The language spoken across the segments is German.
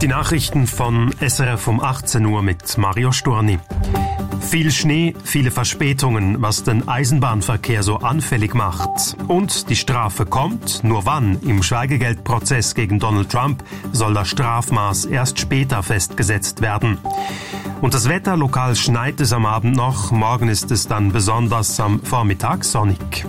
Die Nachrichten von SRF um 18 Uhr mit Mario Storni. Viel Schnee, viele Verspätungen, was den Eisenbahnverkehr so anfällig macht. Und die Strafe kommt, nur wann? Im Schweigegeldprozess gegen Donald Trump soll das Strafmaß erst später festgesetzt werden. Und das Wetter, lokal schneit es am Abend noch, morgen ist es dann besonders am Vormittag sonnig.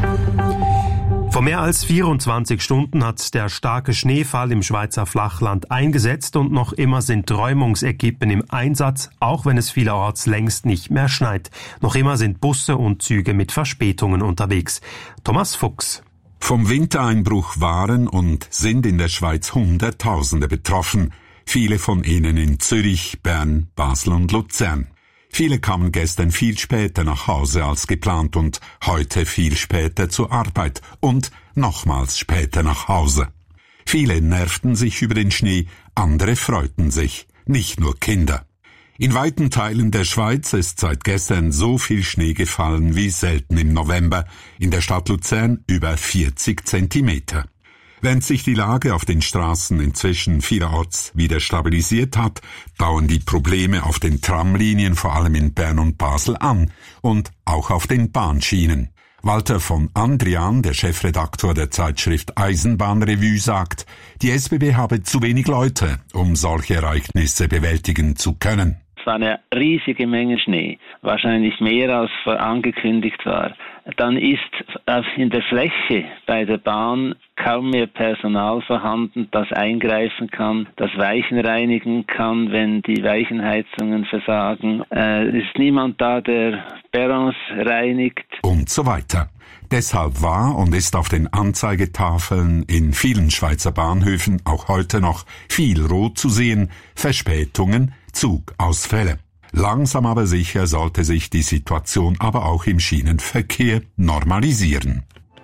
Vor mehr als 24 Stunden hat der starke Schneefall im Schweizer Flachland eingesetzt und noch immer sind Räumungsequipen im Einsatz, auch wenn es vielerorts längst nicht mehr schneit. Noch immer sind Busse und Züge mit Verspätungen unterwegs. Thomas Fuchs. Vom Wintereinbruch waren und sind in der Schweiz Hunderttausende betroffen. Viele von ihnen in Zürich, Bern, Basel und Luzern. Viele kamen gestern viel später nach Hause als geplant und heute viel später zur Arbeit und nochmals später nach Hause. Viele nervten sich über den Schnee, andere freuten sich, nicht nur Kinder. In weiten Teilen der Schweiz ist seit gestern so viel Schnee gefallen wie selten im November, in der Stadt Luzern über 40 Zentimeter. Während sich die Lage auf den Straßen inzwischen vielerorts wieder stabilisiert hat, dauern die Probleme auf den Tramlinien vor allem in Bern und Basel an und auch auf den Bahnschienen. Walter von Andrian, der Chefredaktor der Zeitschrift Eisenbahnrevue, sagt, die SBB habe zu wenig Leute, um solche Ereignisse bewältigen zu können. Es war eine riesige Menge Schnee, wahrscheinlich mehr als angekündigt war. Dann ist in der Fläche bei der Bahn kaum mehr Personal vorhanden, das eingreifen kann, das Weichen reinigen kann, wenn die Weichenheizungen versagen. Es ist niemand da, der Perrons reinigt. Und so weiter. Deshalb war und ist auf den Anzeigetafeln in vielen Schweizer Bahnhöfen auch heute noch viel rot zu sehen, Verspätungen, Zugausfälle. Langsam aber sicher sollte sich die Situation aber auch im Schienenverkehr normalisieren.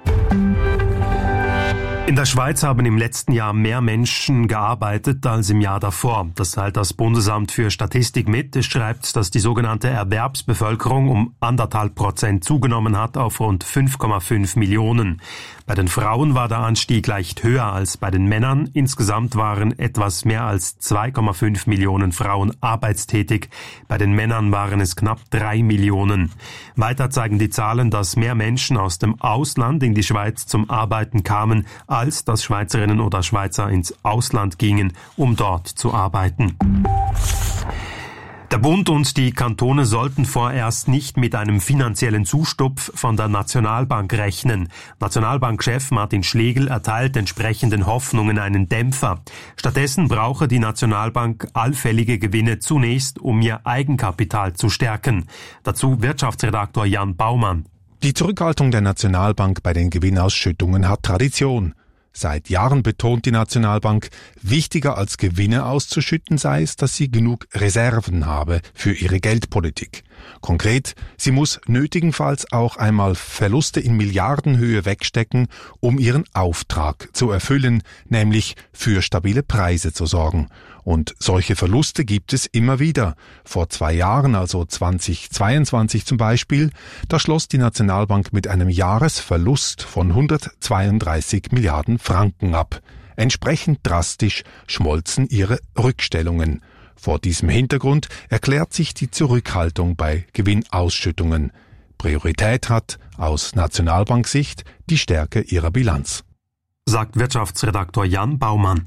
In der Schweiz haben im letzten Jahr mehr Menschen gearbeitet als im Jahr davor. Das teilt das Bundesamt für Statistik mit. Es schreibt, dass die sogenannte Erwerbsbevölkerung um 1,5% zugenommen hat auf rund 5,5 Millionen. Bei den Frauen war der Anstieg leicht höher als bei den Männern. Insgesamt waren etwas mehr als 2,5 Millionen Frauen arbeitstätig. Bei den Männern waren es knapp 3 Millionen. Weiter zeigen die Zahlen, dass mehr Menschen aus dem Ausland in die Schweiz zum Arbeiten kamen, als dass Schweizerinnen oder Schweizer ins Ausland gingen, um dort zu arbeiten. Der Bund und die Kantone sollten vorerst nicht mit einem finanziellen Zustupf von der Nationalbank rechnen. Nationalbankchef Martin Schlegel erteilt entsprechenden Hoffnungen einen Dämpfer. Stattdessen brauche die Nationalbank allfällige Gewinne zunächst, um ihr Eigenkapital zu stärken. Dazu Wirtschaftsredaktor Jan Baumann. Die Zurückhaltung der Nationalbank bei den Gewinnausschüttungen hat Tradition. Seit Jahren betont die Nationalbank, wichtiger als Gewinne auszuschütten sei es, dass sie genug Reserven habe für ihre Geldpolitik. Konkret, sie muss nötigenfalls auch einmal Verluste in Milliardenhöhe wegstecken, um ihren Auftrag zu erfüllen, nämlich für stabile Preise zu sorgen. Und solche Verluste gibt es immer wieder. Vor 2 Jahren, also 2022 zum Beispiel, da schloss die Nationalbank mit einem Jahresverlust von 132 Milliarden Franken ab. Entsprechend drastisch schmolzen ihre Rückstellungen. Vor diesem Hintergrund erklärt sich die Zurückhaltung bei Gewinnausschüttungen. Priorität hat aus Nationalbanksicht die Stärke ihrer Bilanz. Sagt Wirtschaftsredaktor Jan Baumann.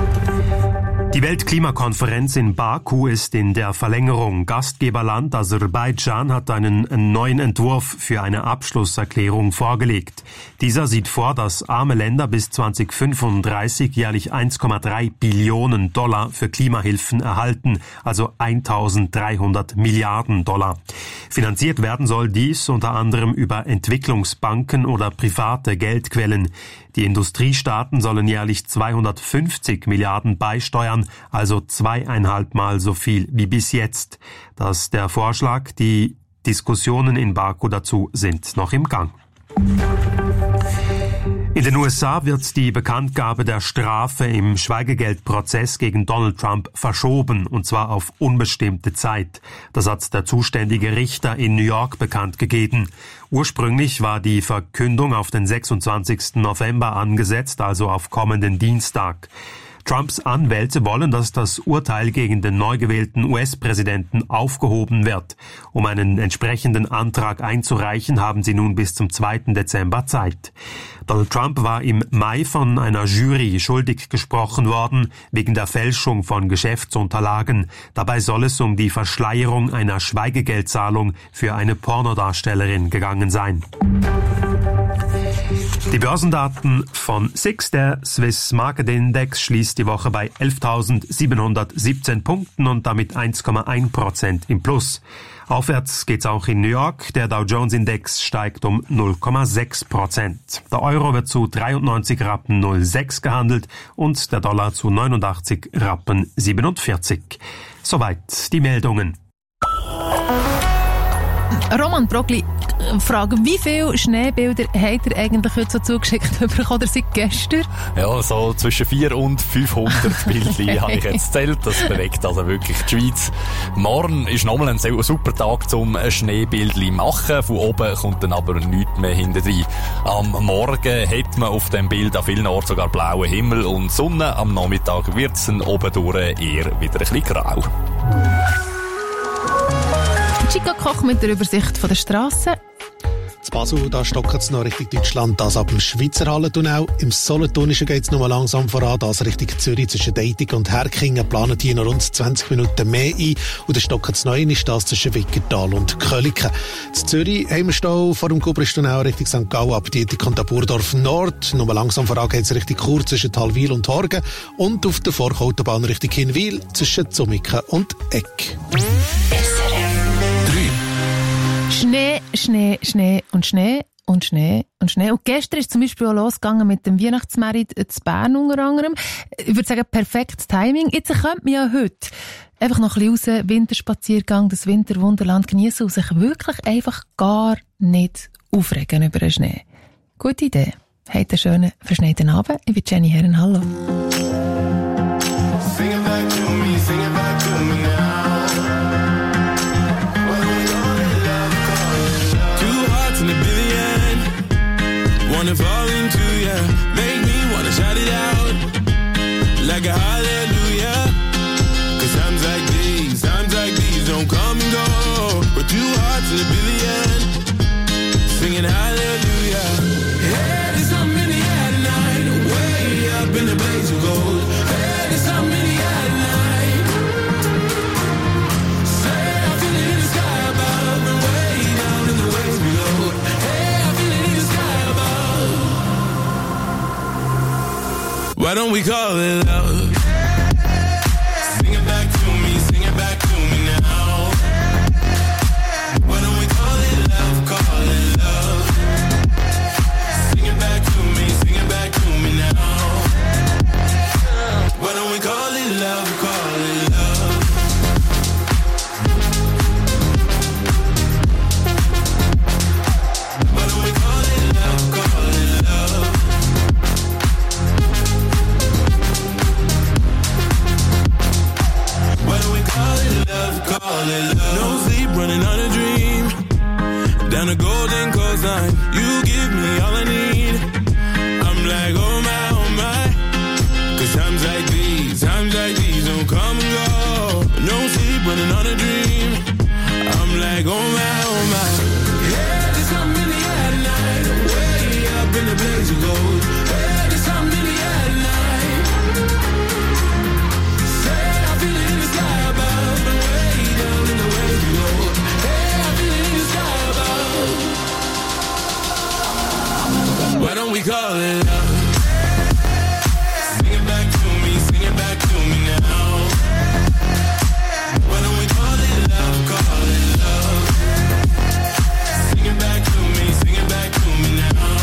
Die Weltklimakonferenz in Baku ist in der Verlängerung. Gastgeberland Aserbaidschan hat einen neuen Entwurf für eine Abschlusserklärung vorgelegt. Dieser sieht vor, dass arme Länder bis 2035 jährlich 1,3 Billionen Dollar für Klimahilfen erhalten, also 1.300 Milliarden Dollar. Finanziert werden soll dies unter anderem über Entwicklungsbanken oder private Geldquellen. Die Industriestaaten sollen jährlich 250 Milliarden beisteuern, also 2,5 Mal so viel wie bis jetzt. Das ist der Vorschlag. Die Diskussionen in Baku dazu sind noch im Gang. In den USA wird die Bekanntgabe der Strafe im Schweigegeldprozess gegen Donald Trump verschoben, und zwar auf unbestimmte Zeit. Das hat der zuständige Richter in New York bekannt gegeben. Ursprünglich war die Verkündung auf den 26. November angesetzt, also auf kommenden Dienstag. Trumps Anwälte wollen, dass das Urteil gegen den neu gewählten US-Präsidenten aufgehoben wird. Um einen entsprechenden Antrag einzureichen, haben sie nun bis zum 2. Dezember Zeit. Donald Trump war im Mai von einer Jury schuldig gesprochen worden wegen der Fälschung von Geschäftsunterlagen. Dabei soll es um die Verschleierung einer Schweigegeldzahlung für eine Pornodarstellerin gegangen sein. Die Börsendaten von SIX, der Swiss Market Index, schließt die Woche bei 11.717 Punkten und damit 1,1% im Plus. Aufwärts geht's auch in New York. Der Dow Jones Index steigt um 0,6%. Der Euro wird zu 93 Rappen 06 gehandelt und der Dollar zu 89 Rappen 47. Soweit die Meldungen. Roman Brogli, Frage, wie viele Schneebilder habt ihr eigentlich heute so zugeschickt bekommen, oder seit gestern? Ja, so zwischen 400 und 500 Bildchen habe ich jetzt gezählt. Das bewegt also wirklich die Schweiz. Morgen ist nochmal ein super Tag zum Schneebildchen machen. Von oben kommt dann aber nichts mehr hintendrein. Am Morgen hat man auf dem Bild an vielen Orten sogar blauen Himmel und Sonne. Am Nachmittag wird es dann oben durch eher wieder ein bisschen grau. Chico Koch mit der Übersicht von der Strassen. In Basel, da stockt es noch Richtung Deutschland, das ab dem Schweizer Hallentunnel. Im Solothurnischen geht es noch mal langsam voran, das Richtung Zürich zwischen Deitig und Herkingen planen hier noch rund 20 Minuten mehr ein. Und dann stockt es noch einmal, das zwischen Wickertal und Köliken. In Zürich haben wir Stau vor dem Gubristunnel Richtung St. Gallen, ab Dietig und Burdorf Nord. Noch mal langsam voran geht es Richtung Chur zwischen Talwil und Horgen. Und auf der Vorkautobahn Richtung Hinwil zwischen Zummiken und Eck. Schnee, Schnee, Schnee und Schnee und Schnee und Schnee. Und gestern ist zum Beispiel auch losgegangen mit dem Weihnachtsmarkt zu Bern unter anderem. Ich würde sagen, perfektes Timing. Jetzt könnte man ja heute einfach noch ein bisschen raus, Winterspaziergang, das Winterwunderland genießen und sich wirklich einfach gar nicht aufregen über den Schnee. Gute Idee. Habt einen schönen, verschneiten Abend. Ich bin Jenny Herren. Hallo. Sing it back to me, sing it back to me now. Wanna fall into ya, make me wanna shout it out like a hallelujah. 'Cause times like these don't come and go. We're 2 hearts in a billion, singing hallelujah. Hey, there's something in the air tonight, way up in the blaze of gold. Hey, there's something in the air tonight. Say I feel it in the sky above and way down in the waves below. Hey, I feel it in the sky above. Why don't we call it love? Sing it back to me, sing it back to me now. Why don't we call it love, call it love? Sing it back to me, sing it back to me now. Why don't we call it love, call it love? Why don't we call it love, call it love? Why don't we call it love, call it love? No sleep, running on a dream. Down the golden coastline, you give me all I need. I'm like, oh my. 'Cause times like these don't come and go. No sleep, running on a dream. I'm like, oh my. Yeah, there's something in the air tonight, way up in the blaze of gold. Yeah, there's something in the air tonight. Say I feel it in the sky above and way down in the waves below. Hey, I feel it in the sky above. Why don't we call it love? Sing it back to me, sing it back to me now. Why don't we call it love, call it love? Sing it back to me, sing it back to me now.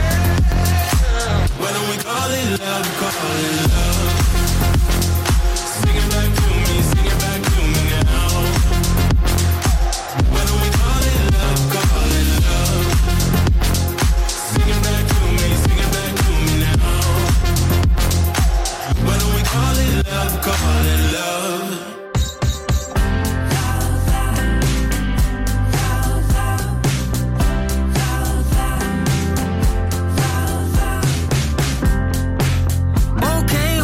Why don't we call it love, call it love? Sing it back to me, sing it back to me now. Why don't we call it love, call it love? Sing it back to me, sing it back to me now. Why don't we call it love, call it love? Okay,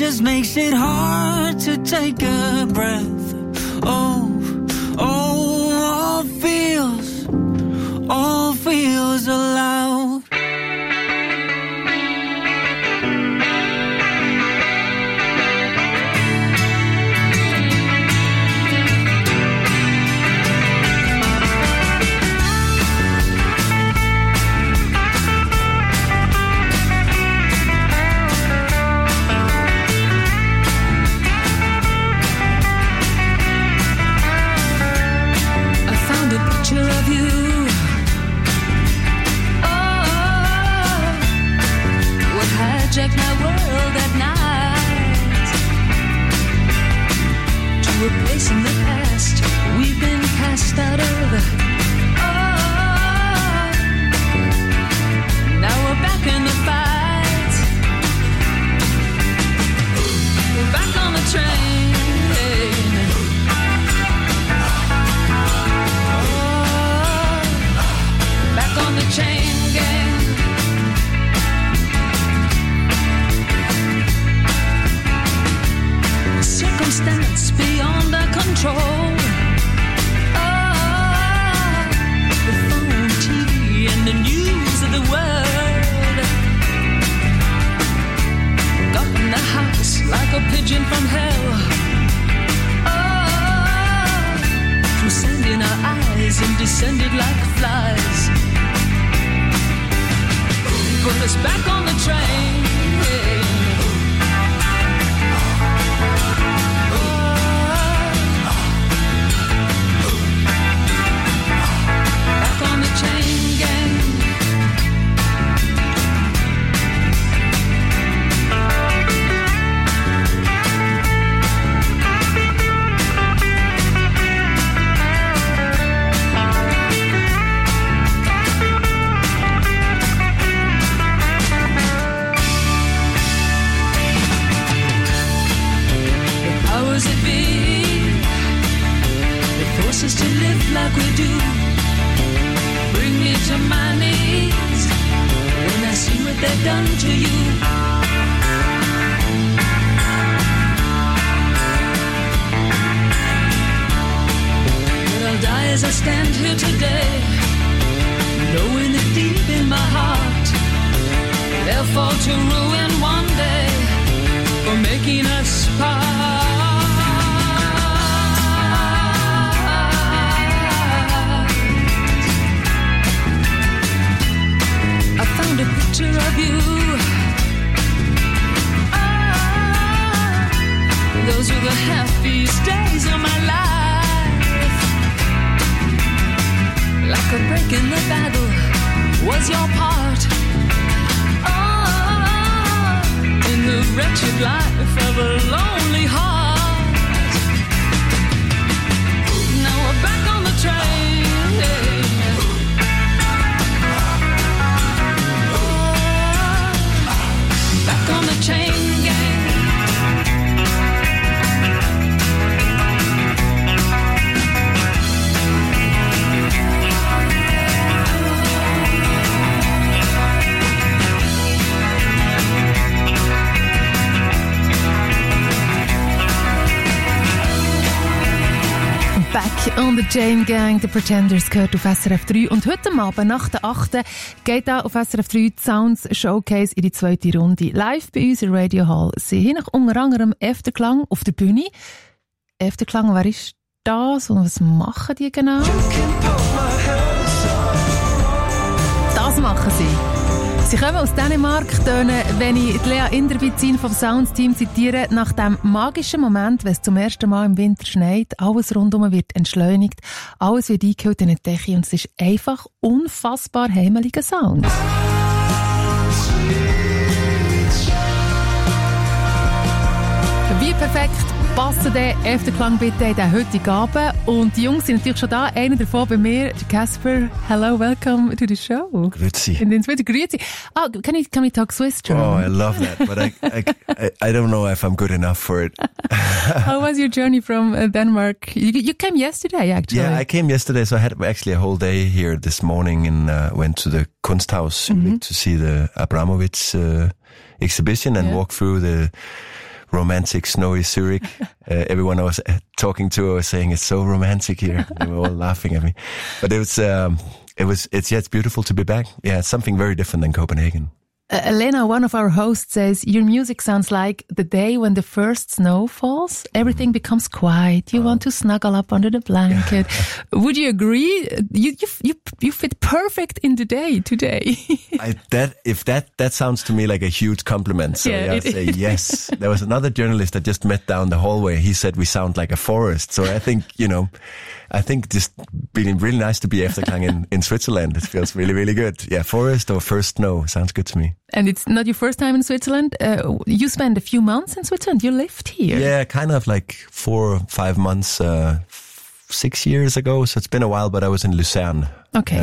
just makes it hard to take a breath. All feels allowed. Of you, what hijacked my world at night to a place in the past we've been cast out of. Now we're back in the fight. We're back on the train. On the chain gang. Circumstance beyond our control. The phone, TV, and the news of the world got in the house like a pigeon from hell. Through sand in our eyes and descended like flies. Put us back on the train. Back on the chain gang. Us to live like we do. Bring me to my knees when I see what they've done to you. But I'll die as I stand here today, knowing that deep in my heart they'll fall to ruin one day for making us part. I found a picture of you. Those were the happiest days of my life. Like a break in the battle was your part. In the wretched life of a lonely heart. Now we're back on the train. Back on the chain gang. Back on the Chain Gang, The Pretenders gehört auf SRF 3. Und heute Abend, nach der 8. geht da auf SRF 3 die Sounds Showcase in die zweite Runde. Live bei uns in Radio Hall. Sie haben unter anderem Efterklang auf der Bühne. Efterklang, wer ist das und was machen die genau? Das machen sie. Sie kommen aus Dänemark, tönen, wenn ich Lea Inderbizin vom Sounds-Team zitiere, nach dem magischen Moment, wenn es zum ersten Mal im Winter schneit, alles rundum wird entschleunigt, alles wird eingehüllt in eine Decke und es ist einfach unfassbar heimeliger Sound. Wie perfekt passt der Efterklang bitte in den heutigen Abend. Und die Jungs sind natürlich schon da. Einer davon bei mir, Casper. Hello, welcome to the show. Grüezi. And then grüezi. Oh, can we talk Swiss German? Oh, I love that, but I don't know if I'm good enough for it. How was your journey from Denmark? You came yesterday, actually. Yeah, I came yesterday, so I had actually a whole day here this morning and went to the Kunsthaus to see the Abramovich exhibition and walk through the romantic, snowy Zurich. Everyone I was talking to was saying, it's so romantic here. They were all laughing at me. But it's beautiful to be back. Yeah, it's something very different than Copenhagen. Elena, one of our hosts, says, your music sounds like the day when the first snow falls. Everything becomes quiet. You want to snuggle up under the blanket. Would you agree? You fit perfect in the day today. That sounds to me like a huge compliment. So I'd say yes. There was another journalist I just met down the hallway. He said we sound like a forest. So I think, just being really nice to be Efterklang in Switzerland. It feels really, really good. Yeah, forest or first snow sounds good to me. And it's not your first time in Switzerland. You spent a few months in Switzerland. You lived here. Yeah, kind of like 4 or 5 months, 6 years ago. So it's been a while, but I was in Lucerne. Okay.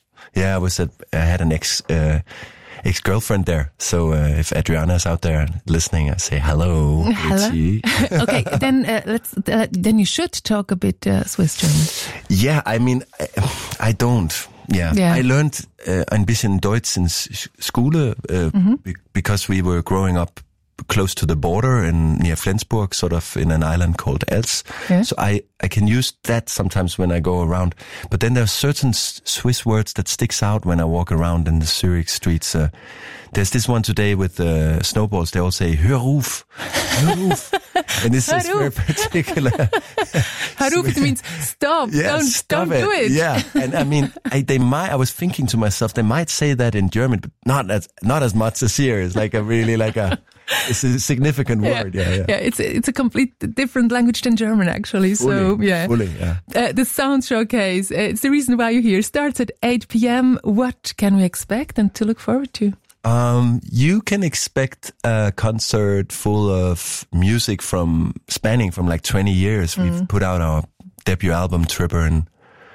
I had an ex-girlfriend there. So if Adriana's out there listening, I say hello. Hello. Okay, then you should talk a bit Swiss German. Yeah, I mean, I don't. Yeah. I learned ein bisschen Deutsch in Schule because we were growing up close to the border near Flensburg, sort of in an island called Els. Yeah. So I can use that sometimes when I go around. But then there are certain Swiss words that sticks out when I walk around in the Zurich streets. There's this one today with snowballs. They all say, hör auf, hör auf. And this is very particular. Hör auf, it means stop. Yeah, don't do it. Yeah. And I mean, I was thinking to myself, they might say that in German, but not as much as here. It's like it's a significant word. Yeah. It's a complete different language than German, actually. Fully, the Sound Showcase, it's the reason why you're here. Starts at 8 p.m. What can we expect and to look forward to? You can expect a concert full of music spanning from like 20 years. We've put out our debut album, Tripper, in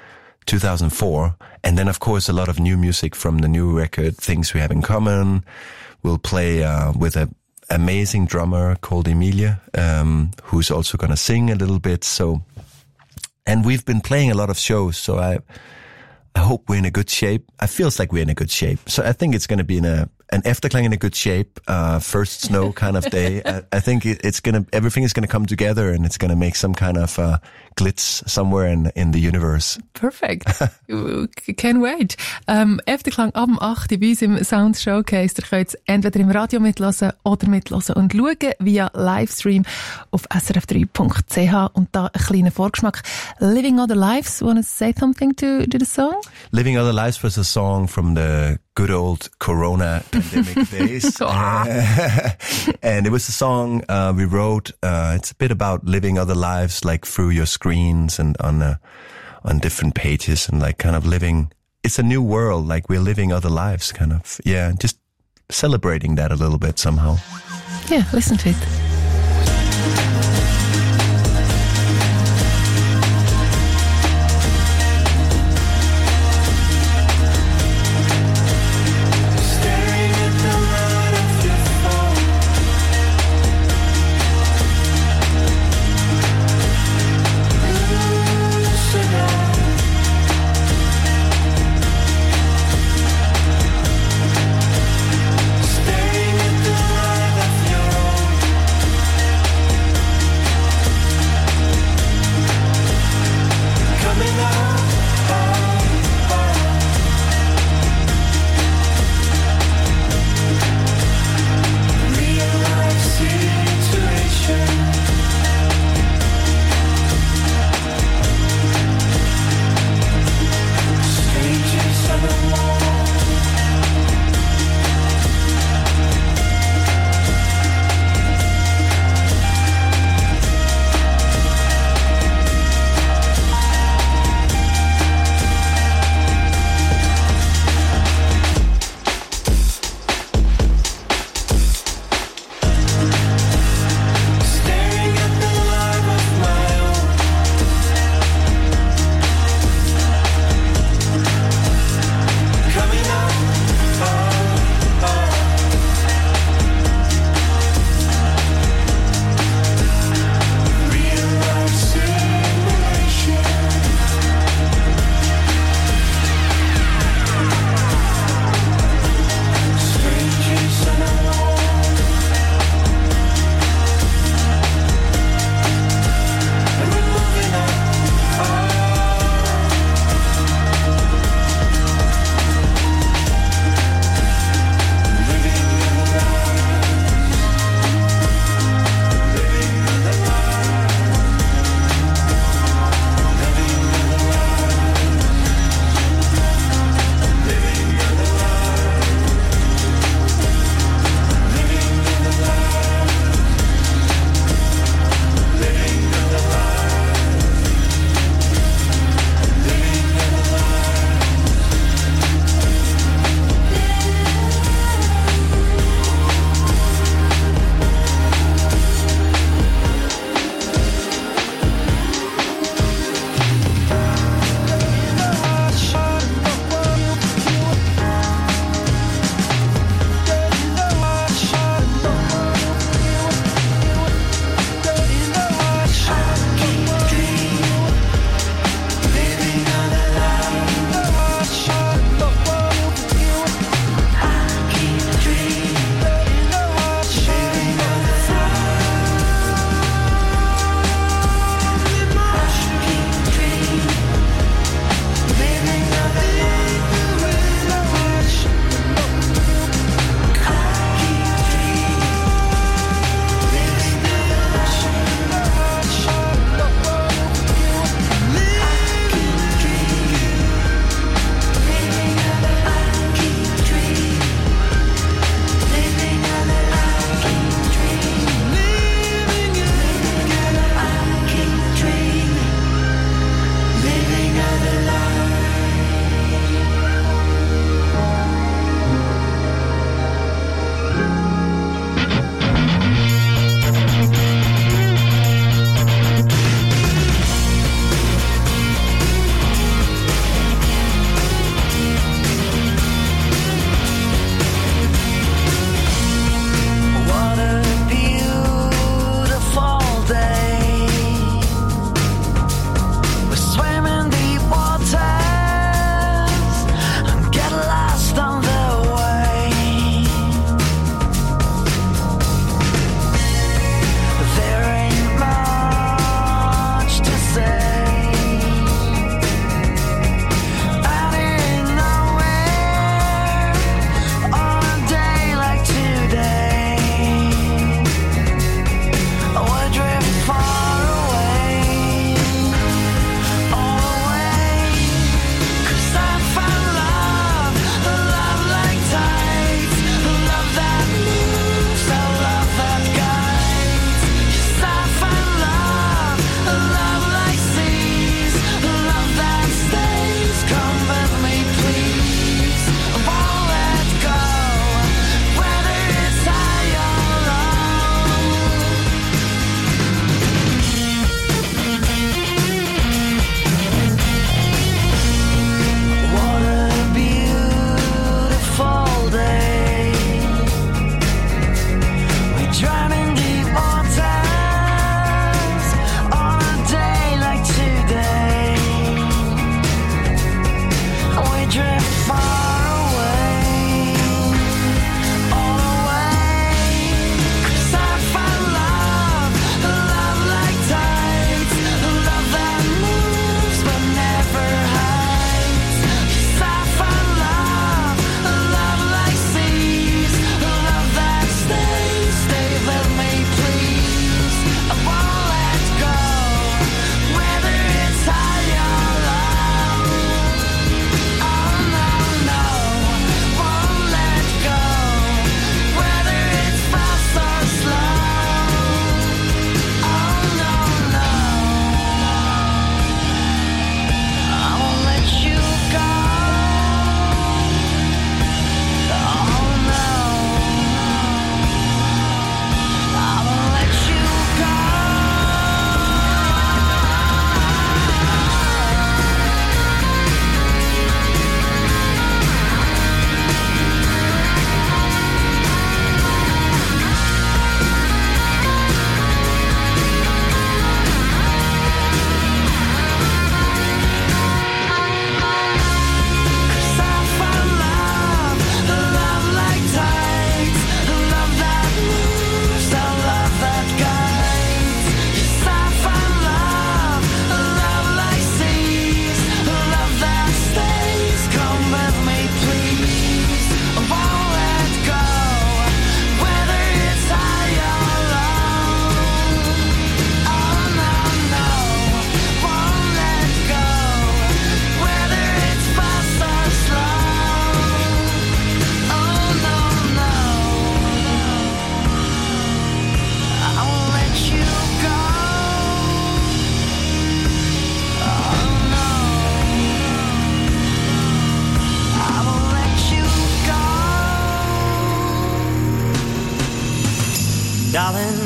2004. And then, of course, a lot of new music from the new record, Things We Have in Common. We'll play with an amazing drummer called Emilia, who's also going to sing a little bit. And we've been playing a lot of shows, so I hope we're in a good shape. It feels like we're in a good shape. So I think it's going to be an Efterklang in a good shape, first snow kind of day. I think everything is going to come together and it's going to make some kind of glitz somewhere in the universe. Perfect. Can't wait. Efterklang ab 8 bei uns im Sound Showcase. Ihr könnt entweder im Radio mitlosen oder mitlosen und schauen via Livestream auf srf3.ch. Und da ein kleiner Vorgeschmack. Living Other Lives. Want to say something to the song? Living Other Lives was a song from the good old Corona pandemic days. And it was a song we wrote. It's a bit about living other lives, like through your screens and on different pages and like kind of living. It's a new world, like we're living other lives, kind of. Yeah, just celebrating that a little bit somehow. Yeah, listen to it.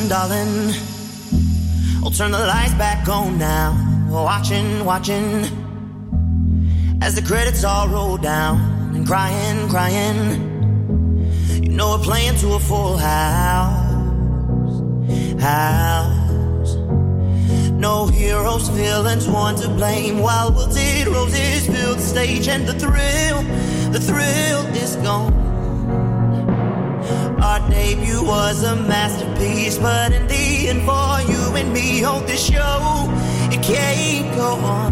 darling. I'll turn the lights back on now. Watching as the credits all roll down and crying. You know we're playing to a full house. No heroes, villains, one to blame. While wilted roses fill the stage, and the thrill is gone. Our debut was a masterpiece, but in the end, for you and me, on this show, it can't go on.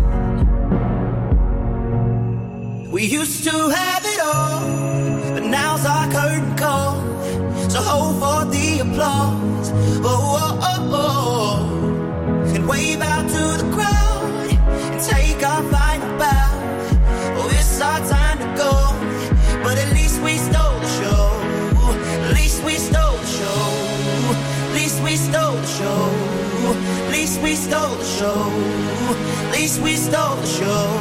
We used to have it all, but now's our curtain call. So hold for the applause, oh. And wave out to the crowd and take our final bow. Oh, it's our time to go, but at least we stole the show. At least we stole the show. At least we stole the show. At least we stole the show. At least we stole the show.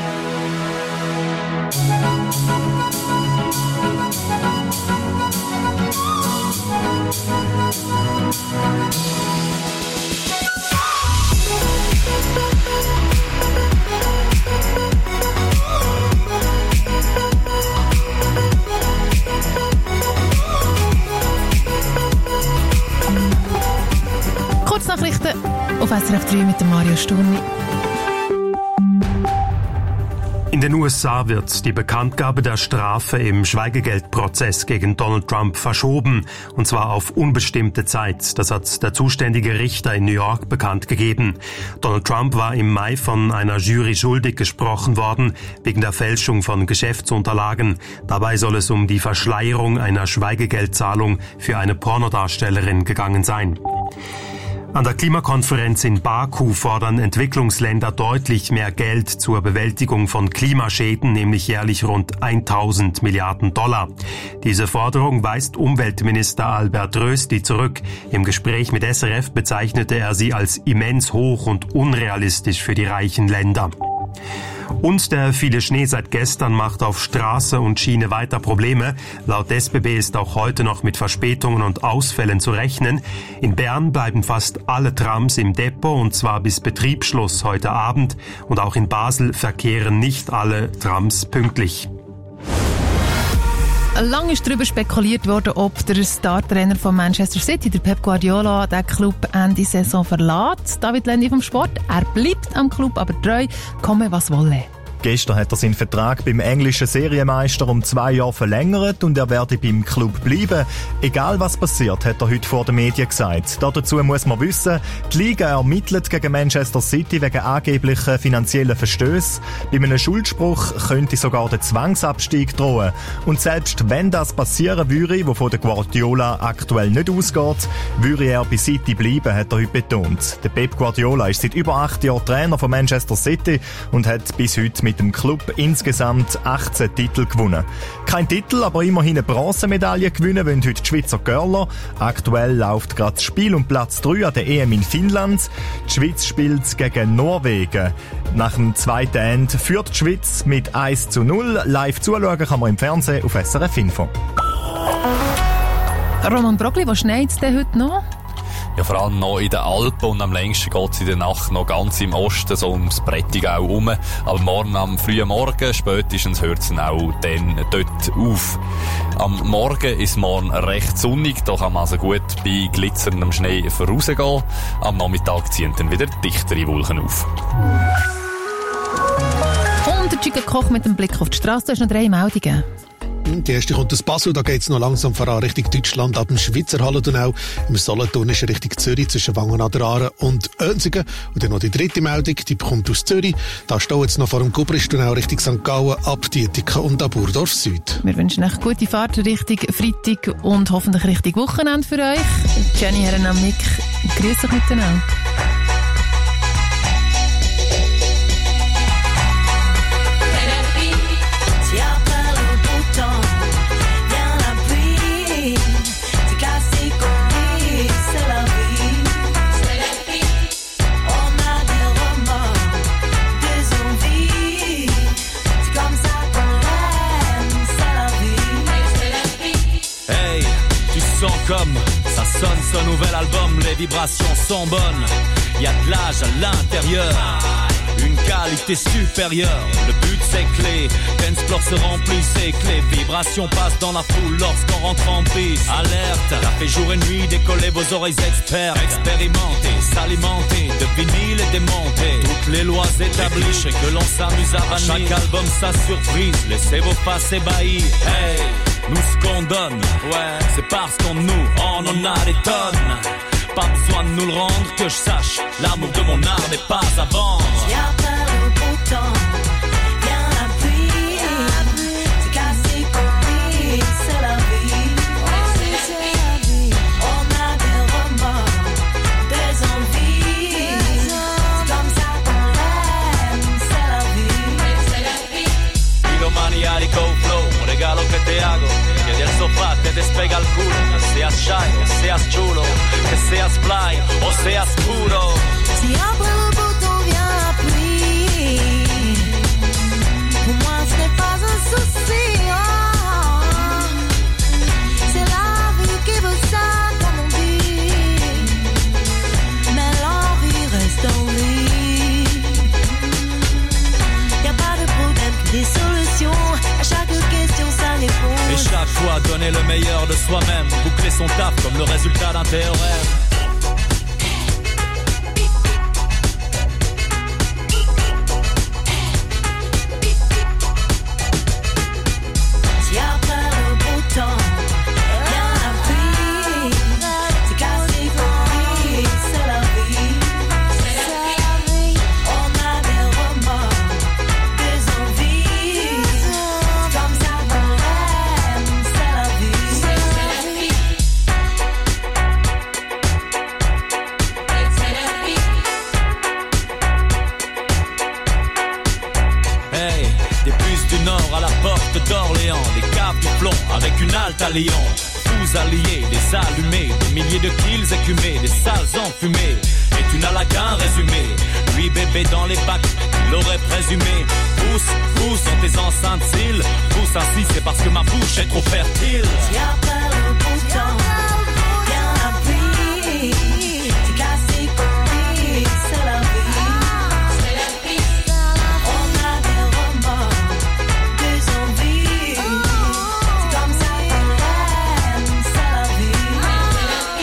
Kurznachrichten auf SRF 3 mit dem Mario Sturmi. In den USA wird die Bekanntgabe der Strafe im Schweigegeldprozess gegen Donald Trump verschoben, und zwar auf unbestimmte Zeit. Das hat der zuständige Richter in New York bekannt gegeben. Donald Trump war im Mai von einer Jury schuldig gesprochen worden, wegen der Fälschung von Geschäftsunterlagen. Dabei soll es um die Verschleierung einer Schweigegeldzahlung für eine Pornodarstellerin gegangen sein. An der Klimakonferenz in Baku fordern Entwicklungsländer deutlich mehr Geld zur Bewältigung von Klimaschäden, nämlich jährlich rund 1.000 Milliarden $. Diese Forderung weist Umweltminister Albert Rösti zurück. Im Gespräch mit SRF bezeichnete er sie als immens hoch und unrealistisch für die reichen Länder. Und der viele Schnee seit gestern macht auf Straße und Schiene weiter Probleme. Laut SBB ist auch heute noch mit Verspätungen und Ausfällen zu rechnen. In Bern bleiben fast alle Trams im Depot, und zwar bis Betriebsschluss heute Abend. Und auch in Basel verkehren nicht alle Trams pünktlich. Lange ist darüber spekuliert worden, ob der Startrainer von Manchester City, der Pep Guardiola, den Club Ende Saison verlässt. David Lendi vom Sport, er bleibt am Club aber treu, komme was wolle. Gestern hat er seinen Vertrag beim englischen Serienmeister um 2 Jahre verlängert und er werde beim Club bleiben. Egal was passiert, hat er heute vor den Medien gesagt. Dazu muss man wissen, die Liga ermittelt gegen Manchester City wegen angeblichen finanziellen Verstößen. Bei einem Schuldspruch könnte sogar der Zwangsabstieg drohen. Und selbst wenn das passieren würde, wovon der Guardiola aktuell nicht ausgeht, würde er bei City bleiben, hat er heute betont. Der Pep Guardiola ist seit über 8 Jahren Trainer von Manchester City und hat bis heute mit dem Club insgesamt 18 Titel gewonnen. Kein Titel, aber immerhin eine Bronzemedaille gewinnen wollen heute die Schweizer Görler. Aktuell läuft gerade das Spiel um Platz 3 an der EM in Finnland. Die Schweiz spielt gegen Norwegen. Nach dem zweiten End führt die Schweiz mit 1:0. Live zuschauen kann man im Fernsehen auf SRF Info. Roman Brogli, wo schneit es denn heute noch? Ja, vor allem noch in den Alpen, und am längsten geht es in der Nacht noch ganz im Osten, so ums Prättigau rum. Aber morgen am frühen Morgen, spätestens hört es auch dann dort auf. Am Morgen ist morgen recht sonnig, da kann man also gut bei glitzerndem Schnee vorausgehen. Am Nachmittag ziehen dann wieder dichtere Wolken auf. Und der Chica Koch mit dem Blick auf die Straße, da ist noch 3 Meldungen. Die erste kommt aus Basel, da geht es noch langsam voran Richtung Deutschland, ab dem Schweizer Hallentunnel. Im Solothurn ist Richtung Zürich zwischen Wangen an der Aare und Oensingen. Und dann noch die dritte Meldung, die kommt aus Zürich. Da steht jetzt noch vor dem Gubristunnel Richtung St. Gallen, ab Dietike und ab Burdorf Süd. Wir wünschen euch gute Fahrt Richtung Freitag und hoffentlich richtig Wochenende für euch. Jenny, Herren am Nick, grüß euch miteinander. Comme ça sonne ce nouvel album, les vibrations sont bonnes. Y a de l'âge à l'intérieur, une qualité supérieure. Le but c'est clé, Dancefloor se remplit ses clés. Vibrations passent dans la foule lorsqu'on rentre en piste. Alerte, café jour et nuit, décollez vos oreilles experts. Expérimentez, s'alimenter, de vinyle et démonter. Toutes les lois établies, et que l'on s'amuse à bannir. Chaque album sa surprise, laissez vos faces ébahies. Hey, nous ce qu'on donne, ouais, c'est parce qu'on nous, on en a des tonnes. Pas besoin de nous le rendre, que je sache, l'amour de mon art n'est pas à vendre. Y'a pas le beau temps, y'a la pluie, c'est cassé compris, c'est la vie. On a des remords, des envies, c'est comme ça qu'on l'aime, c'est la vie. Pilo maniático flow, un regalo que te hago, que del sofá te despega el culo. Seas shy o seas chulo, que seas fly o seas puro. Si après le beau temps vient la pluie, pour moi ce n'est pas un souci. Oh, c'est la vie qui veut ça, comme on dit. Mais l'envie reste en lui. Y'a pas de problème, des solutions. À chaque question, ça répond. Et chaque fois donner le meilleur de soi-même, boucler son taf comme le résultat d'un théorème. Si après le beau temps, y'a la pluie, c'est cassé compris, c'est la vie. On a des remords, des envies, c'est comme ça qu'on l'aime, c'est la vie. Hey, des puces du Nord à la porte d'Orléans, des caves du plomb avec une halte à Lyon. Fous alliés, des allumés, des milliers de kills écumés, des salles enfumées. Et tu n'as là qu'un résumé. Lui bébé dans les bacs, il l'aurait présumé. Pousse, pousse dans tes enceintes cils. Pousse ainsi, c'est parce que ma bouche est trop fertile. Si après le beau temps, y'a la pluie, c'est cassé compris, c'est la vie. On a des remords, des envies, c'est comme ça qu'on l'aime, c'est la vie.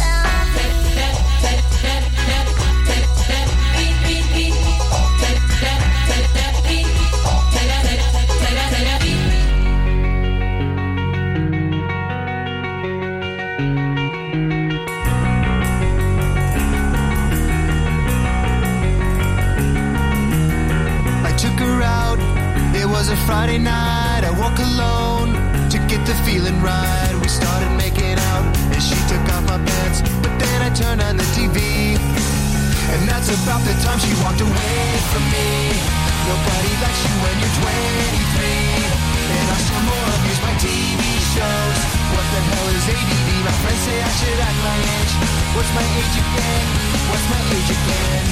I took her out, it was a Friday night. I woke alone to get the feeling right. We started making out and she took off my pants, but then I turned on the TV, and that's about the time she walked away from me. Nobody likes you when you're 23, and I still more abuse my TV shows. What the hell is ADD? My friends say I should act my age. What's my age again? What's my age again?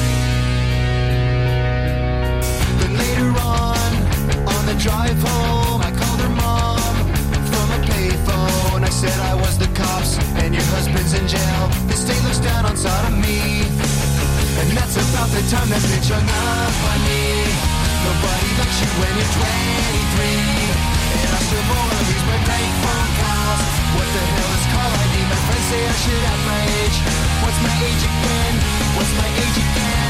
Then later on the drive home, I called her mom from a payphone. I said I was the cops and your husband's in jail. The state looks down on sodomy, and that's about the time that bitch hung up on me. Nobody likes you when you're 23, and I still wanna lose my prank phone calls. What the hell is call ID? My friends say I should have my age. What's my age again? What's my age again?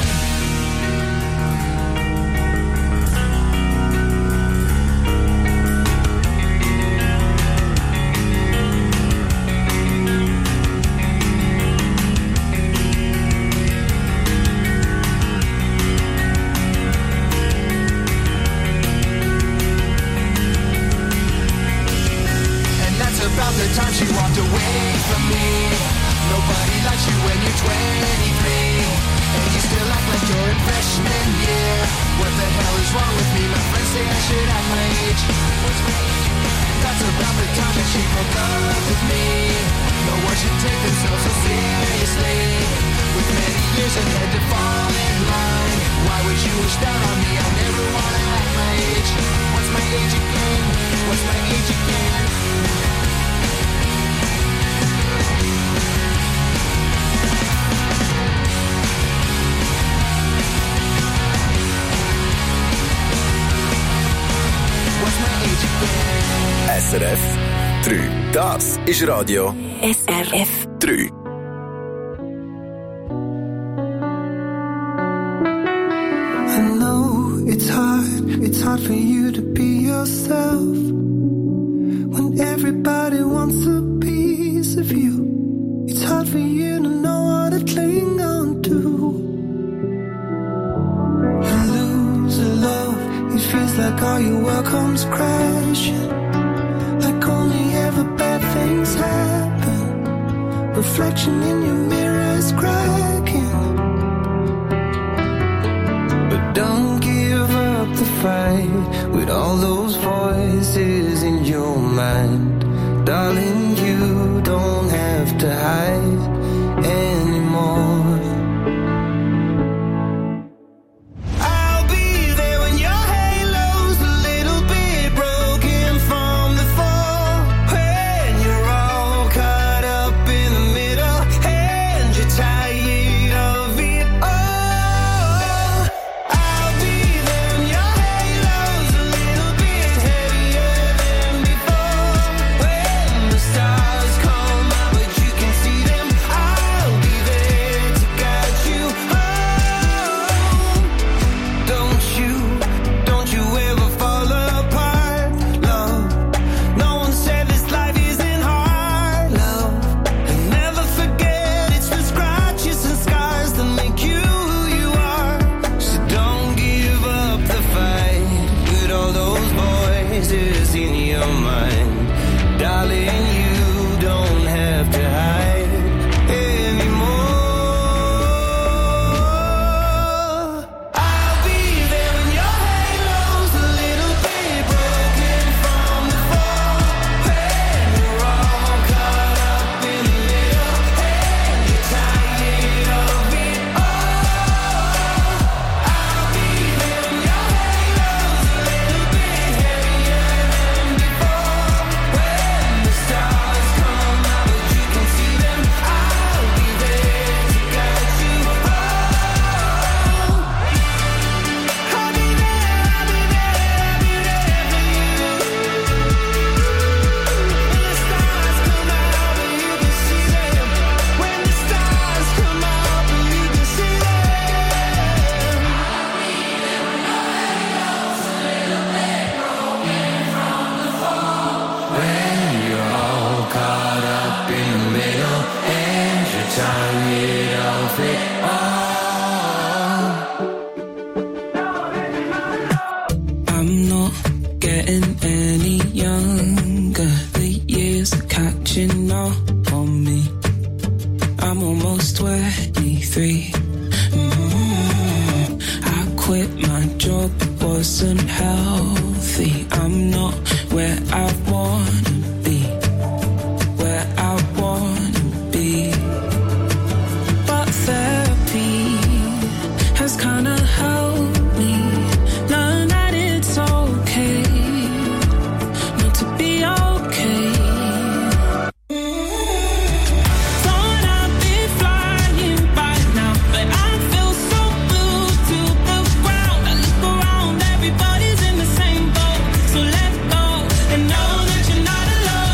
About the time she walked away from me. Nobody likes you when you're 23, and you still act like you're in freshman year. What the hell is wrong with me? My friends say I should act my age. That's about the time that she broke up with me. No one should take themselves so seriously, with many years ahead to fall in line. Why would you wish that on me? I never wanna act my age. What's my age again? What's my age again? Das ist Radio SRF 3. I know it's hard for you to be yourself when everybody wants a piece of you. It's hard for you to know how to cling on to. You lose a love, it feels like all your work comes crashing, like only ever bad things happen. Reflection in your mirror is cracking, but don't give up the fight with all those voices in your mind. Darling, you don't have to hide anymore. Everybody's in the same boat, so let go and know that you're not alone.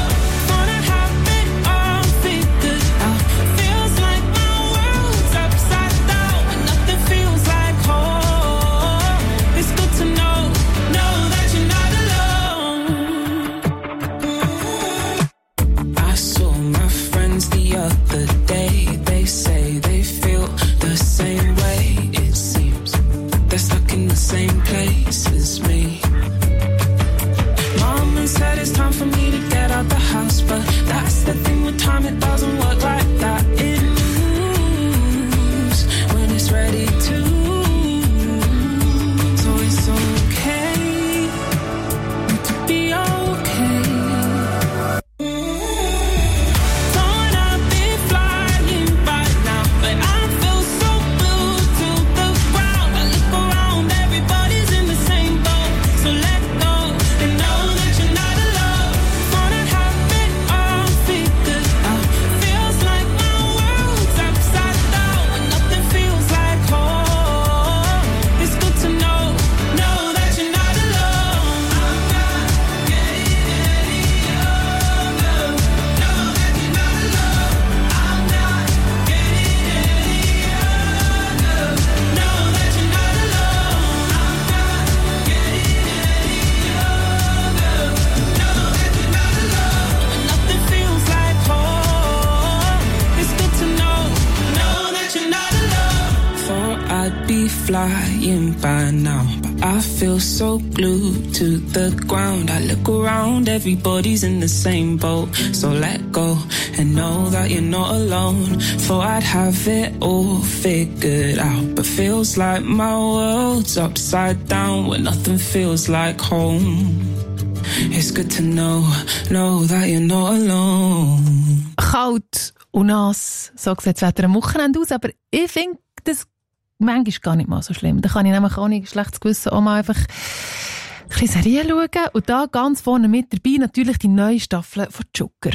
I'd be flying by now. But I feel so glued to the ground. I look around, everybody's in the same boat. So let go and know that you're not alone. Thought I'd have it all figured out, but feels like my world's upside down when nothing feels like home. It's good to know that you're not alone. Kalt und nass, so sieht das Wetter am Wochenende aus, aber ich finde das manchmal gar nicht mal so schlimm. Da kann ich nämlich auch nicht schlechtes Gewissen auch mal einfach ein bisschen Serien schauen. Und da ganz vorne mit dabei natürlich die neue Staffel von Joker.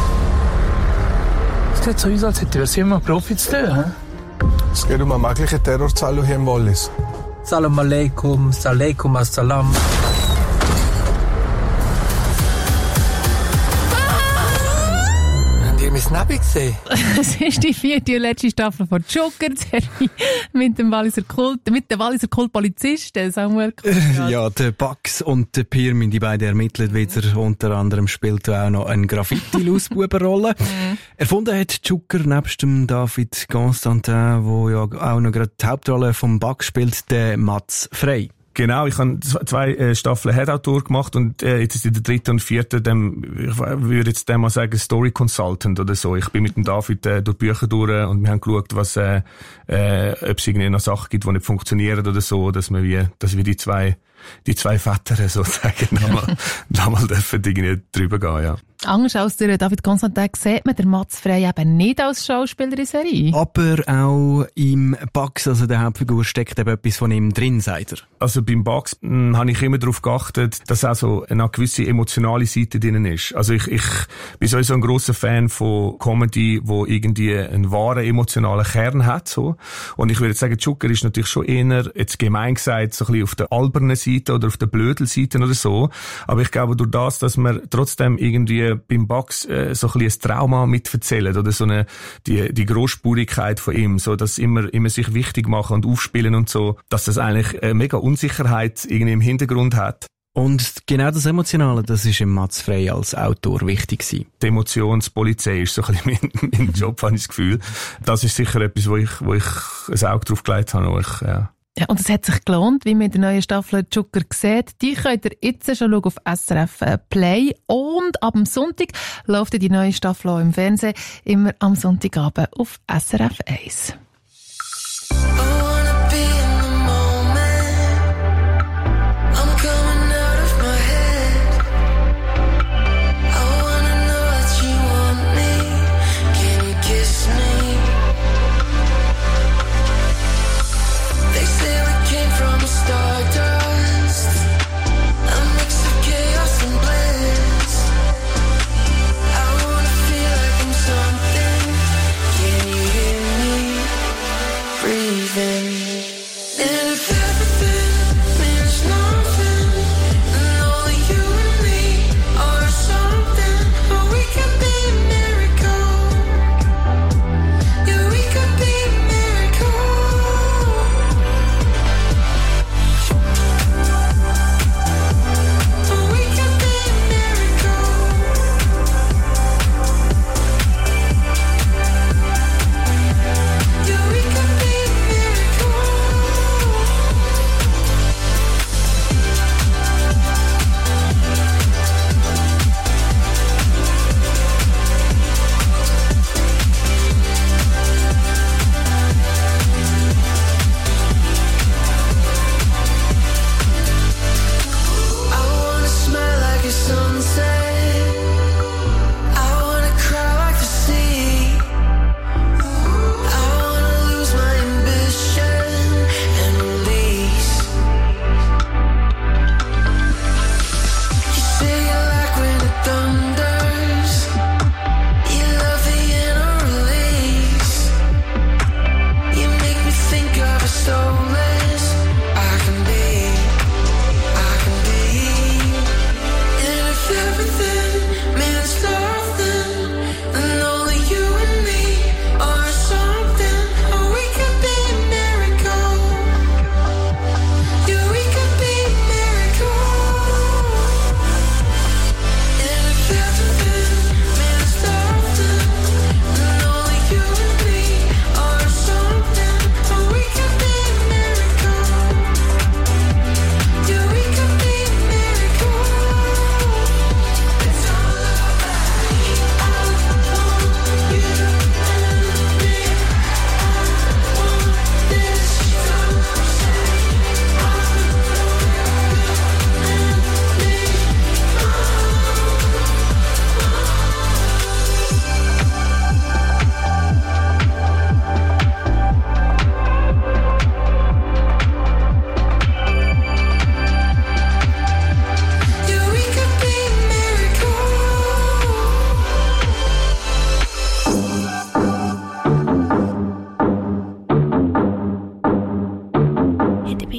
Es sieht so aus, als hätte wir immer Profi zu tun. Es geht um einen möglichen Terrorzelle hier im Wallis. Salam alaikum, salaikum assalam. Es ist die 4. und letzte Staffel von Joker, Serie mit dem Walliser Kult-Polizist, Samuel Konrad. Ja, der Bugs und der Pirmin, die beiden ermitteln wieder. Unter anderem spielt auch noch eine Graffiti-Lausbubenrolle. Erfunden hat Joker nebst dem David Constantin, wo ja auch noch gerade die Hauptrolle vom Bugs spielt, der Mats Frey. Genau, ich habe 2 Staffeln Head-Autor gemacht und jetzt ist in der 3. und 4. ich würde jetzt mal sagen Story Consultant oder so. Ich bin mit dem David durch die Bücher durch und wir haben geschaut, ob es irgendwie noch Sachen gibt, die nicht funktionieren oder so, dass wir die zwei Väter sozusagen nochmal dürfen irgendwie drüber gehen, ja. Anders als der David Constantin sieht man der Mats Frey eben nicht als Schauspieler in der Serie. Aber auch im Bugs, also der Hauptfigur, steckt eben etwas von ihm drin, sagt er. Also beim Bugs habe ich immer darauf geachtet, dass auch so eine gewisse emotionale Seite drin ist. Also ich bin sowieso ein grosser Fan von Comedy, wo irgendwie einen wahren emotionalen Kern hat, so. Und ich würde jetzt sagen, Joker ist natürlich schon eher, jetzt gemein gesagt, so ein bisschen auf der albernen Seite oder auf der blöden Seite oder so. Aber ich glaube, durch das, dass man trotzdem irgendwie beim Bugs so ein bisschen ein Trauma mitverzählen oder so die Grossspurigkeit von ihm, so dass immer sich wichtig machen und aufspielen und so, dass das eigentlich eine mega Unsicherheit irgendwie im Hintergrund hat. Und genau das Emotionale, das ist im Mats Frey als Autor wichtig gewesen. Die Emotionspolizei ist so ein bisschen mein Job, habe ich das Gefühl. Das ist sicher etwas, wo ich ein Auge drauf gelegt habe. Ja, und es hat sich gelohnt, wie man in der neuen Staffel Joker sieht. Die könnt ihr jetzt schon schauen auf SRF Play. Und ab dem Sonntag läuft die neue Staffel auch im Fernsehen. Immer am Sonntagabend auf SRF 1.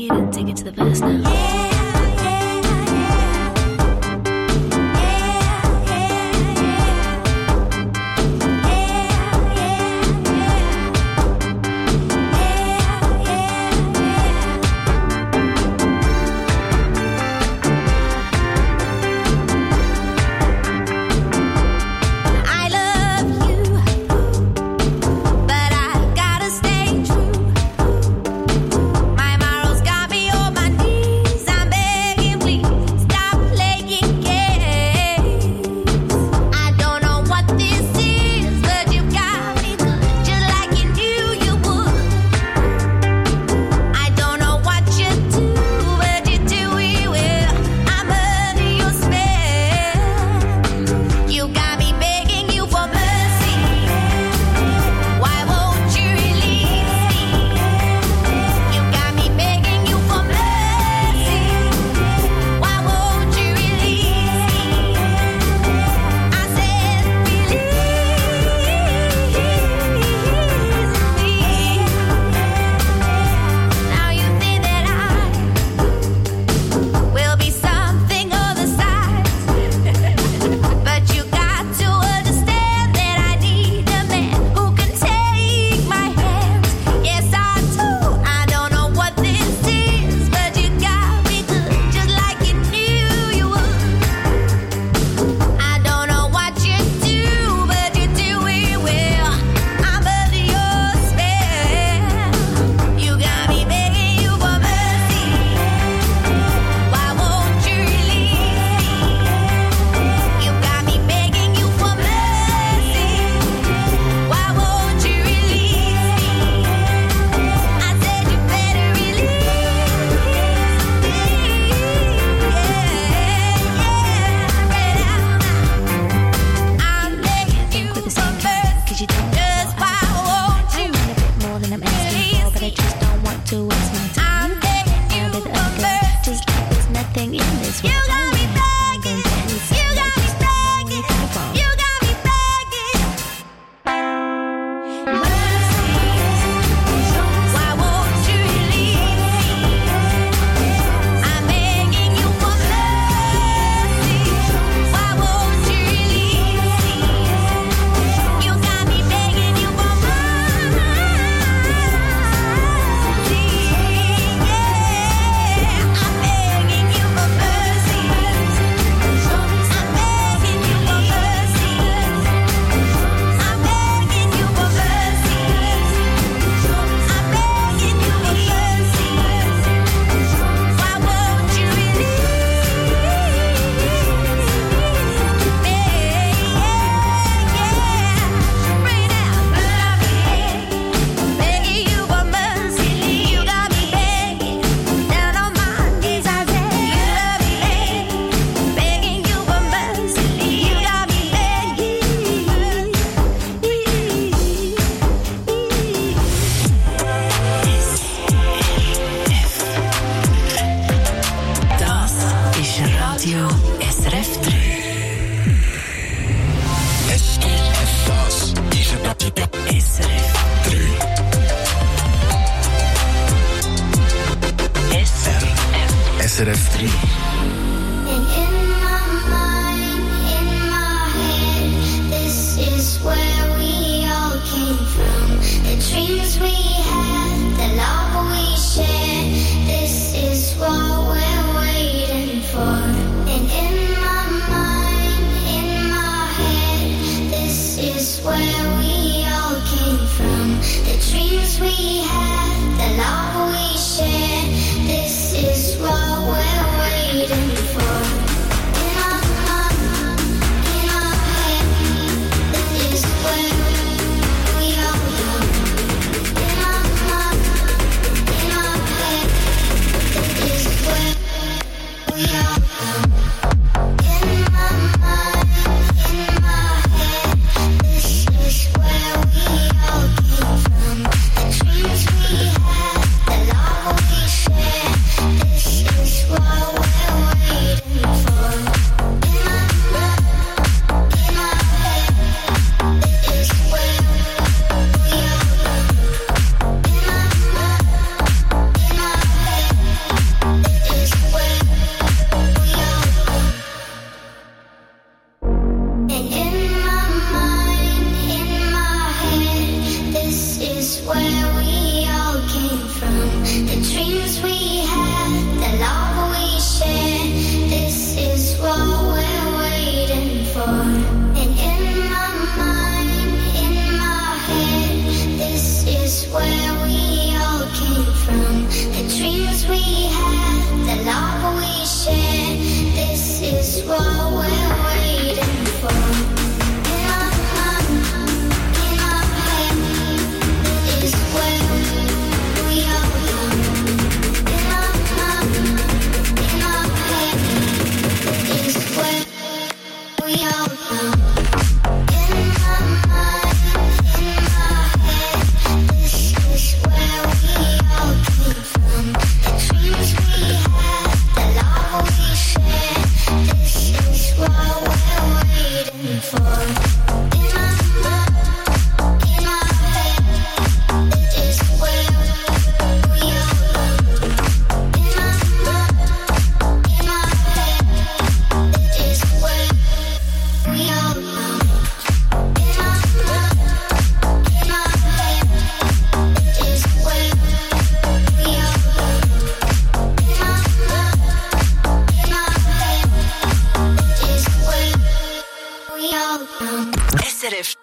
beat and take it to the verse now. SRF 3.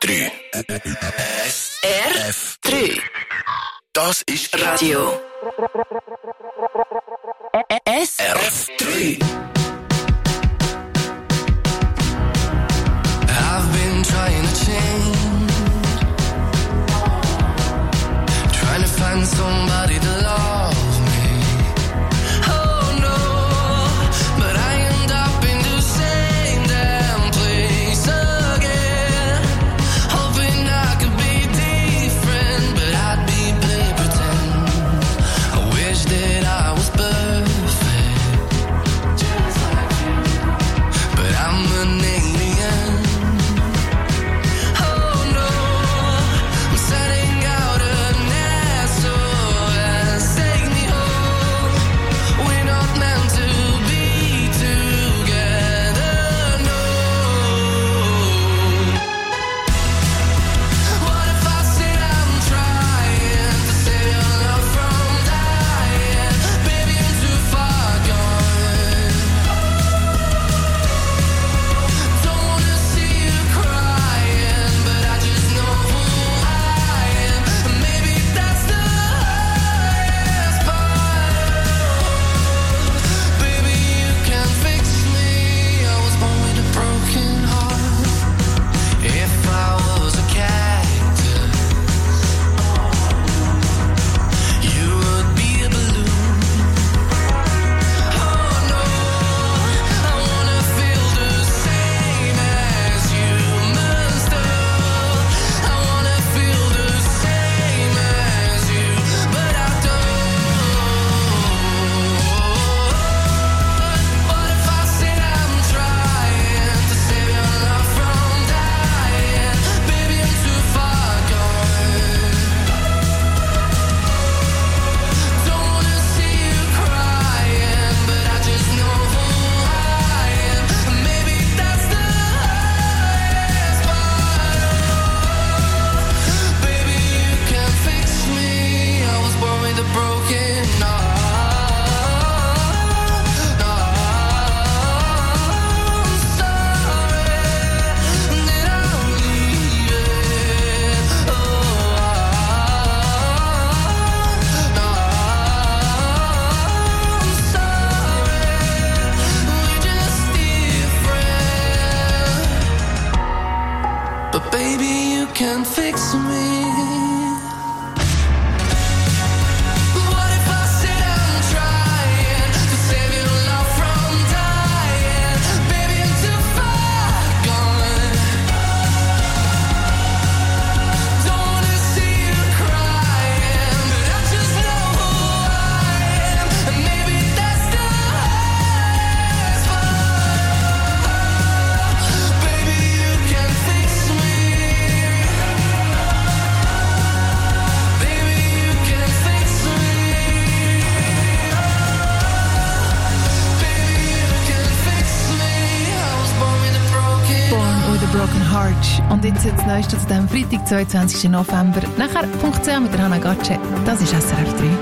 SRF3. SRF3. Das ist Radio. SRF3. I've been trying to change, trying to find somebody to love me. Oh no, but I end up in the same damn place again, hoping I could be different, but I'd be play pretend. I wish that I was perfect, just like you, but I'm an alien. Oh no, I'm setting out an SOS, take me home. We're not meant to be together, no. What if I said I'm trying to save your love from dying? Baby, I'm too far gone. Don't wanna see you crying, but I just know who I am. And maybe that's the hardest part. Baby, you can fix me. I was born with a broken heart. If I was a cactus, you would be a balloon. Oh no, I wanna feel the same as you must have. I wanna feel the same as you, but I don't. What if I said I'm trying to save your love from dying? Baby, I'm too far gone. Don't wanna see you crying, but I just know who I am. And maybe that's the hardest part. Baby, you can fix me. I was born with a broken heart. I'm sorry that I'm leaving. I'm sorry, we're just different. But baby, you can fix me. What if I said I'm trying to save your love from dying? Baby, I'm too far gone. Don't wanna see you crying, but I just know who I am. And maybe that's the hardest part. Baby, you can fix me. Baby, you can fix me. Baby, you can fix me. I was born with a broken Born with a Broken Heart. Und jetzt das Neueste zu diesem Freitag, 22. November. Nachher Punkt 10 mit der Hannah Gatsche. Das ist SRF 3.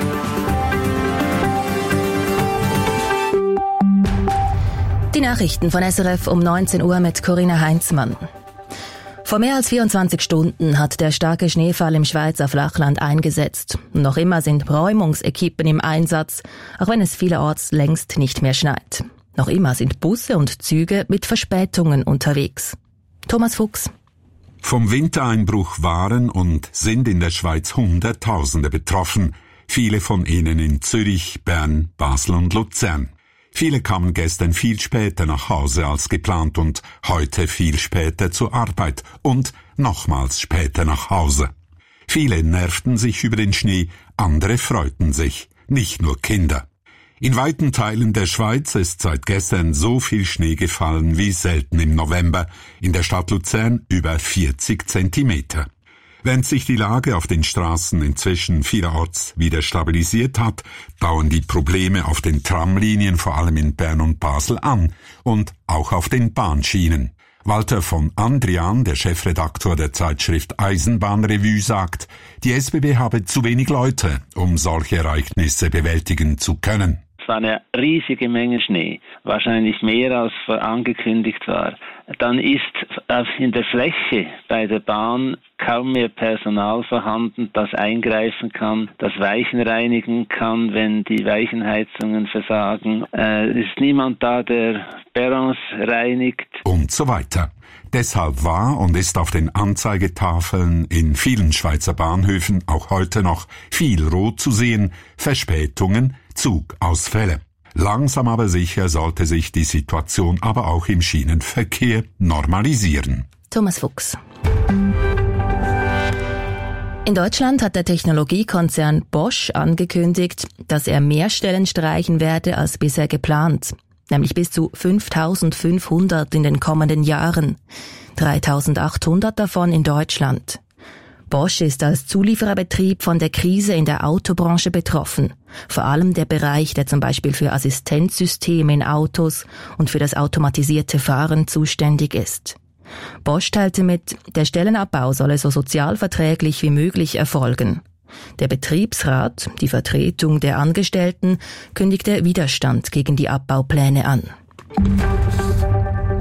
Die Nachrichten von SRF um 19 Uhr mit Corinna Heinzmann. Vor mehr als 24 Stunden hat der starke Schneefall im Schweizer Flachland eingesetzt. Noch immer sind Räumungsequipen im Einsatz, auch wenn es vielerorts längst nicht mehr schneit. Noch immer sind Busse und Züge mit Verspätungen unterwegs. Thomas Fuchs. Vom Wintereinbruch waren und sind in der Schweiz Hunderttausende betroffen. Viele von ihnen in Zürich, Bern, Basel und Luzern. Viele kamen gestern viel später nach Hause als geplant und heute viel später zur Arbeit und nochmals später nach Hause. Viele nervten sich über den Schnee, andere freuten sich, nicht nur Kinder. In weiten Teilen der Schweiz ist seit gestern so viel Schnee gefallen wie selten im November, in der Stadt Luzern über 40 Zentimeter. Während sich die Lage auf den Straßen inzwischen vielerorts wieder stabilisiert hat, dauern die Probleme auf den Tramlinien vor allem in Bern und Basel an und auch auf den Bahnschienen. Walter von Andrian, der Chefredaktor der Zeitschrift Eisenbahnrevue, sagt, die SBB habe zu wenig Leute, um solche Ereignisse bewältigen zu können. Es war eine riesige Menge Schnee, wahrscheinlich mehr als angekündigt war. Dann ist in der Fläche bei der Bahn kaum mehr Personal vorhanden, das eingreifen kann, das Weichen reinigen kann, wenn die Weichenheizungen versagen. Es ist niemand da, der Perrons reinigt. Und so weiter. Deshalb war und ist auf den Anzeigetafeln in vielen Schweizer Bahnhöfen auch heute noch viel rot zu sehen, Verspätungen, Zugausfälle. Langsam aber sicher sollte sich die Situation aber auch im Schienenverkehr normalisieren. Thomas Fuchs. In Deutschland hat der Technologiekonzern Bosch angekündigt, dass er mehr Stellen streichen werde als bisher geplant. Nämlich bis zu 5.500 in den kommenden Jahren. 3.800 davon in Deutschland. Bosch ist als Zuliefererbetrieb von der Krise in der Autobranche betroffen. Vor allem der Bereich, der zum Beispiel für Assistenzsysteme in Autos und für das automatisierte Fahren zuständig ist. Bosch teilte mit, der Stellenabbau solle so sozialverträglich wie möglich erfolgen. Der Betriebsrat, die Vertretung der Angestellten, kündigte Widerstand gegen die Abbaupläne an.